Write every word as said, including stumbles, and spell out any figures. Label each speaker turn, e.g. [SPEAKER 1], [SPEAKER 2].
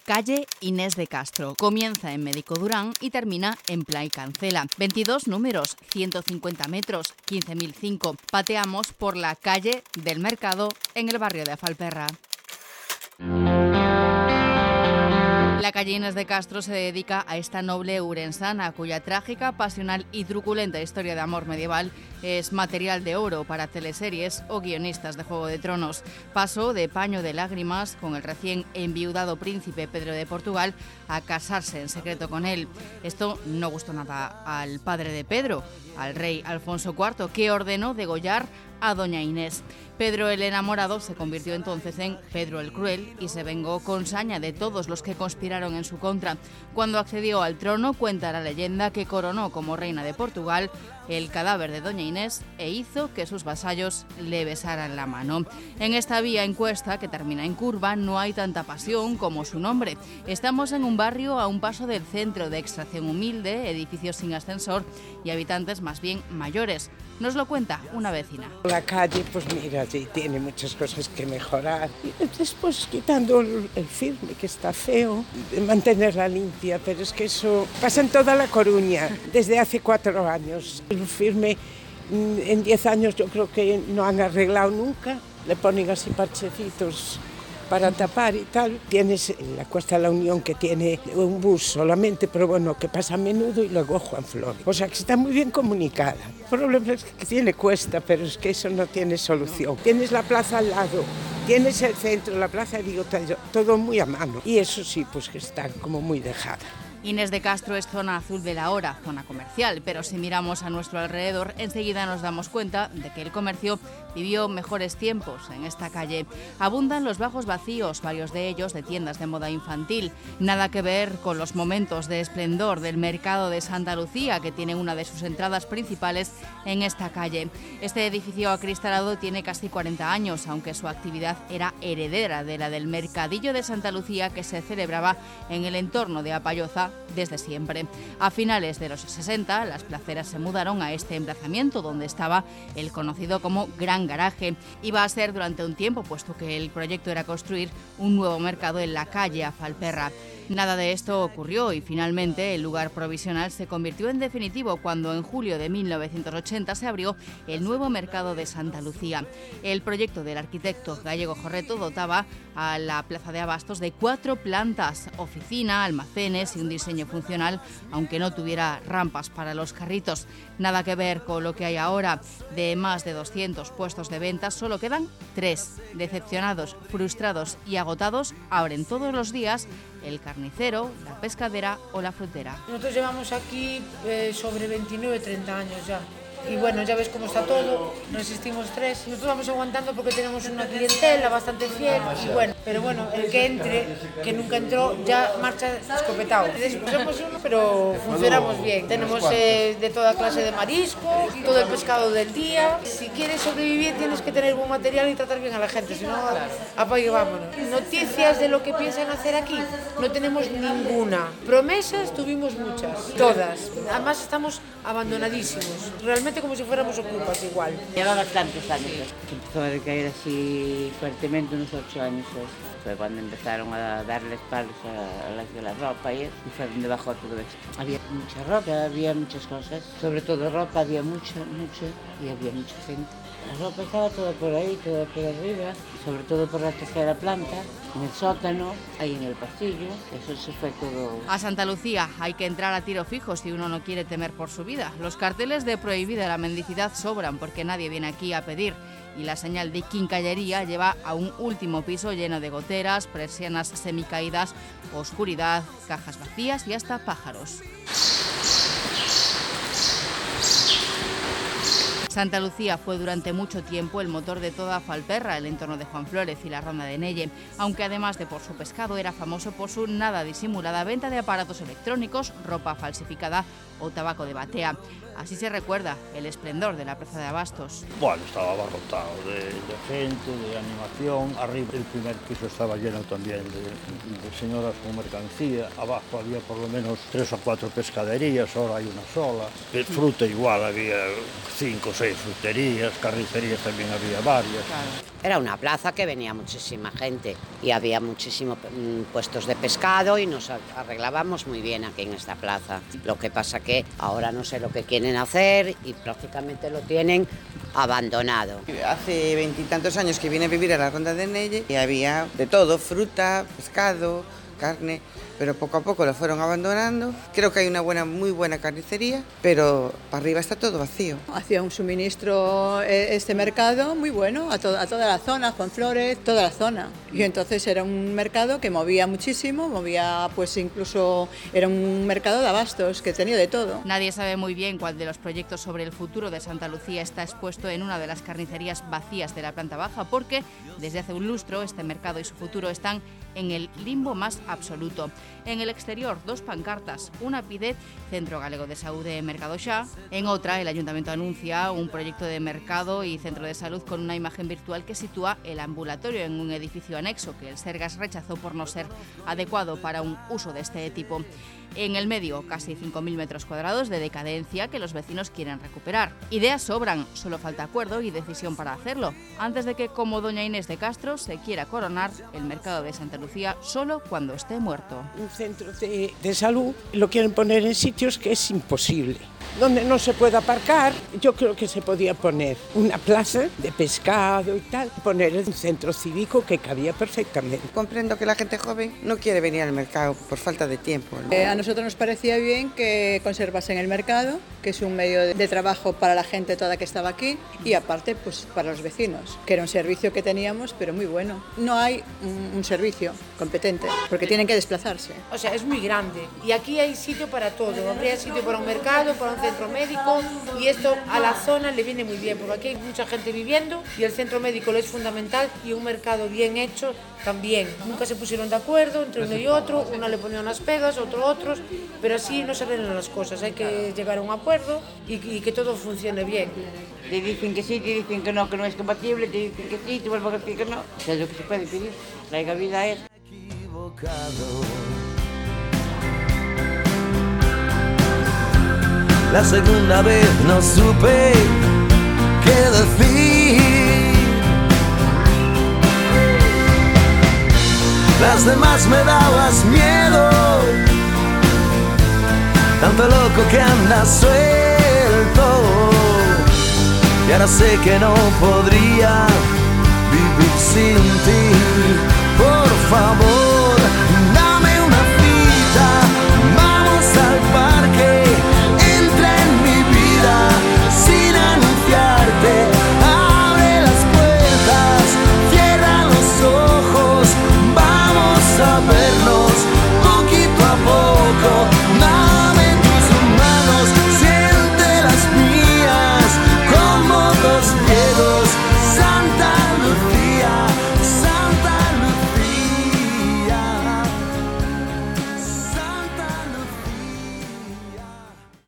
[SPEAKER 1] Calle Inés de Castro. Comienza en Médico Durán y termina en Play Cancela. veintidós números, ciento cincuenta metros, quince mil cinco. Pateamos por la calle del Mercado en el barrio de Afalperra. La calle Inés de Castro se dedica a esta noble urensana, cuya trágica, pasional y truculenta historia de amor medieval es material de oro para teleseries o guionistas de Juego de Tronos. Pasó de paño de lágrimas con el recién enviudado príncipe Pedro de Portugal a casarse en secreto con él. Esto no gustó nada al padre de Pedro, al rey Alfonso cuarto, que ordenó degollar a doña Inés. Pedro el enamorado se convirtió entonces en Pedro el cruel y se vengó con saña de todos los que conspiraron en su contra. Cuando accedió al trono, cuenta la leyenda que coronó como reina de Portugal el cadáver de doña Inés e hizo que sus vasallos le besaran la mano. En esta vía encuesta, que termina en curva, no hay tanta pasión como su nombre. Estamos en un barrio a un paso del centro, de extracción humilde, edificios sin ascensor y habitantes más bien mayores. Nos lo cuenta una vecina.
[SPEAKER 2] La calle, pues mira, sí, tiene muchas cosas que mejorar. Y después quitando el, el firme, que está feo, mantenerla limpia, pero es que eso pasa en toda La Coruña desde hace cuatro años. El firme en diez años yo creo que no han arreglado nunca, le ponen así parchecitos para tapar y tal. Tienes la Cuesta de la Unión, que tiene un bus solamente, pero bueno, que pasa a menudo, y luego Juan Flores. O sea que está muy bien comunicada. El problema es que tiene cuesta, pero es que eso no tiene solución. Tienes la plaza al lado, tienes el centro, la plaza de Bigota, todo muy a mano. Y eso sí, pues que está como muy dejada.
[SPEAKER 1] Inés de Castro es zona azul de la hora, zona comercial, pero si miramos a nuestro alrededor, enseguida nos damos cuenta de que el comercio vivió mejores tiempos en esta calle. Abundan los bajos vacíos, varios de ellos de tiendas de moda infantil. Nada que ver con los momentos de esplendor del mercado de Santa Lucía, que tiene una de sus entradas principales en esta calle. Este edificio acristalado tiene casi cuarenta años, aunque su actividad era heredera de la del mercadillo de Santa Lucía, que se celebraba en el entorno de Apalloza desde siempre. A finales de los sesenta, las placeras se mudaron a este emplazamiento, donde estaba el conocido como Gran Garaje. Iba a ser durante un tiempo, puesto que el proyecto era construir un nuevo mercado en la calle Afalperra. Nada de esto ocurrió y finalmente el lugar provisional se convirtió en definitivo cuando en julio de mil novecientos ochenta se abrió el nuevo mercado de Santa Lucía. El proyecto del arquitecto Gallego Jorreto dotaba a la plaza de abastos de cuatro plantas, oficina, almacenes y un diseño funcional, aunque no tuviera rampas para los carritos. Nada que ver con lo que hay ahora. De más de doscientos puestos de venta, solo quedan tres. Decepcionados, frustrados y agotados, abren todos los días el carnicero, la pescadera o la frutera.
[SPEAKER 3] Nosotros llevamos aquí eh, sobre veintinueve, treinta años ya. Y bueno, ya ves cómo está todo, resistimos tres. Nosotros vamos aguantando porque tenemos una clientela bastante fiel y bueno, pero bueno, el que entre, que nunca entró, ya marcha escopetado. Somos uno, pero funcionamos bien. Tenemos eh, de toda clase de marisco, todo el pescado del día. Si quieres sobrevivir tienes que tener buen material y tratar bien a la gente, si no, apague y vámonos. Noticias de lo que piensan hacer aquí, no tenemos ninguna. Promesas tuvimos muchas, todas. Además estamos abandonadísimos. Realmente como si fuéramos ocupas igual.
[SPEAKER 4] Lleva bastantes años. Empezó a decaer así fuertemente unos ocho años. Fue cuando empezaron a darles palos a, a las de la ropa y, y fue donde bajó todo esto. Había mucha ropa, había muchas cosas. Sobre todo ropa, había mucha, mucha y había mucha gente. La ropa estaba toda por ahí, toda por arriba, sobre todo por la tercera planta, en el sótano, ahí en el pasillo, eso se fue todo.
[SPEAKER 1] A Santa Lucía hay que entrar a tiro fijo si uno no quiere temer por su vida. Los carteles de prohibida la mendicidad sobran porque nadie viene aquí a pedir. Y la señal de quincallería lleva a un último piso lleno de goteras, persianas semicaídas, oscuridad, cajas vacías y hasta pájaros. Santa Lucía fue durante mucho tiempo el motor de toda Afalperra, el entorno de Juan Flores y la ronda de Nelle, aunque además de por su pescado era famoso por su nada disimulada venta de aparatos electrónicos, ropa falsificada o tabaco de batea. Así se recuerda el esplendor de la plaza de abastos.
[SPEAKER 5] Bueno, estaba abarrotado de, de gente, de animación. Arriba el primer piso estaba lleno también de, de señoras con mercancía. Abajo había por lo menos tres o cuatro pescaderías, ahora hay una sola. El fruta igual, había cinco o seis cafés, fruterías, carnicerías también había varias.
[SPEAKER 1] Claro.
[SPEAKER 6] Era una plaza que venía muchísima gente y había muchísimos puestos de pescado y nos arreglábamos muy bien aquí en esta plaza. Lo que pasa que ahora no sé lo que quieren hacer y prácticamente lo tienen abandonado.
[SPEAKER 7] Hace veintitantos años que vine a vivir a la Ronda de Nelle y había de todo, fruta, pescado, carne, pero poco a poco lo fueron abandonando. Creo que hay una buena, muy buena carnicería, pero para arriba está todo vacío.
[SPEAKER 8] Hacía un suministro este mercado muy bueno a, to a toda la zona, Juan Flores, toda la zona. Y entonces era un mercado que movía muchísimo, movía pues incluso, era un mercado de abastos que tenía de todo.
[SPEAKER 1] Nadie sabe muy bien cuál de los proyectos sobre el futuro de Santa Lucía está expuesto en una de las carnicerías vacías de la planta baja, porque desde hace un lustro este mercado y su futuro están en el limbo más absoluto. En el exterior, dos pancartas, una pide Centro Galego de Saúde Mercado Xa, en otra el Ayuntamiento anuncia un proyecto de mercado y centro de salud con una imagen virtual que sitúa el ambulatorio en un edificio anexo que el Sergas rechazó por no ser adecuado para un uso de este tipo. En el medio, casi cinco mil metros cuadrados de decadencia que los vecinos quieren recuperar. Ideas sobran, solo falta acuerdo y decisión para hacerlo, antes de que, como doña Inés de Castro, se quiera coronar el mercado de Santa Lucía solo cuando esté muerto.
[SPEAKER 2] Un centro de, de salud lo quieren poner en sitios que es imposible. Donde no se puede aparcar, yo creo que se podía poner una plaza de pescado y tal, poner un centro cívico que cabía perfectamente.
[SPEAKER 7] Comprendo que la gente joven no quiere venir al mercado por falta de tiempo, ¿no?
[SPEAKER 8] Eh, a nosotros nos parecía bien que conservasen el mercado, que es un medio de, de trabajo para la gente toda que estaba aquí y aparte pues para los vecinos, que era un servicio que teníamos pero muy bueno. No hay un, un servicio competente porque tienen que desplazarse.
[SPEAKER 3] O sea, es muy grande y aquí hay sitio para todo, habría sitio para un mercado, para un centro médico y esto a la zona le viene muy bien porque aquí hay mucha gente viviendo y el centro médico lo es fundamental y un mercado bien hecho también. Nunca se pusieron de acuerdo entre uno y otro, uno le ponía unas pegas, otro otros, pero así no se arreglan las cosas, hay que llegar a un acuerdo y, y que todo funcione bien.
[SPEAKER 4] Te dicen que sí, te dicen que no, que no es compatible, te dicen que sí, te vuelven a decir que no. Es lo que se puede pedir, la vida es.
[SPEAKER 9] La segunda vez no supe qué decir. Las demás me dabas miedo, tanto loco que andas suelto. Y ahora sé que no podría vivir sin ti, por favor.